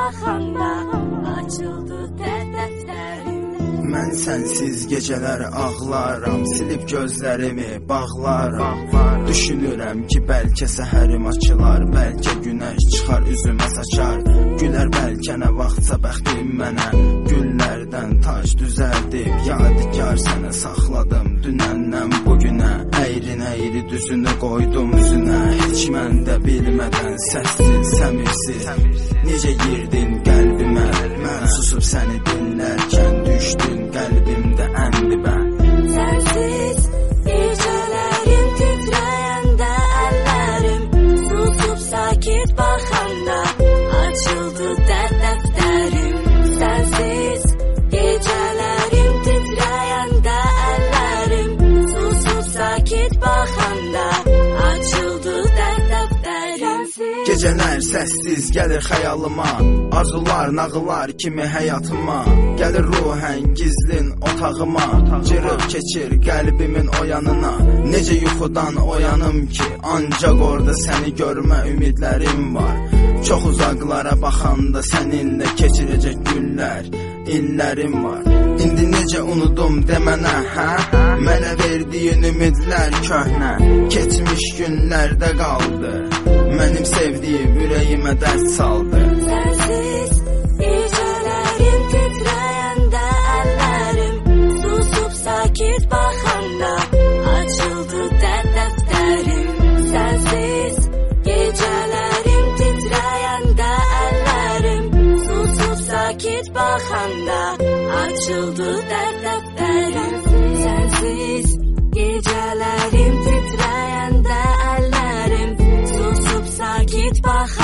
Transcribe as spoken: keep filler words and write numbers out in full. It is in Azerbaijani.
baxanda açıldı dəftərim. Mən sənsiz gecələr ağlaram, silib gözlərimi bağlaram. Düşünürəm ki, bəlkə səhərim açılar, bəlkə günəş çıxar üzümə saçar. Gülər bəlkə nə vaxtsa bəxtim mənə, güllərdən taş düzəldib yadigar sənə saxladım dünəndən bugünə. Əyrin əyri düzünü qoydum üzünə, heç mən də bilmədən səssiz, səmirsiz necə girdin qəlbimə. Mən susub səni dinlərkən düşdün qəlbimdə ən dibə. Sənsiz gecələrim titrəyəndə əllərim, susub sakit baxanda açıldı dəftərim. Sənsiz gecələrim titrəyəndə əllərim, susub sakit baxanda açıldı dəftərim. Gecələr səssiz gəlir xəyalıma, arzular, nağıllar kimi həyatıma. Gəlir ruhən gizlin otağıma, cırıb keçir qəlbimin o yanına. Necə yuxudan oyanım ki, ancaq orada səni görmə ümidlərim var. Çox uzaqlara baxanda səninlə keçirəcək günlər, illərim var. İndi necə unudum demənə, hə? Mənə verdiyin ümidlər köhnə, keçmiş günlərdə qaldı. Mənim sevdiyim ürəyimə dərd saldı. Sənsiz gecələrim titrəyəndə əllərim, susub sakit baxanda açıldı dəftərim. Sənsiz gecələrim titrəyəndə əllərim, susub sakit baxanda açıldı dəftərim. Sənsiz gecələrim titrəyəndə əllərim, susub sakit baxanda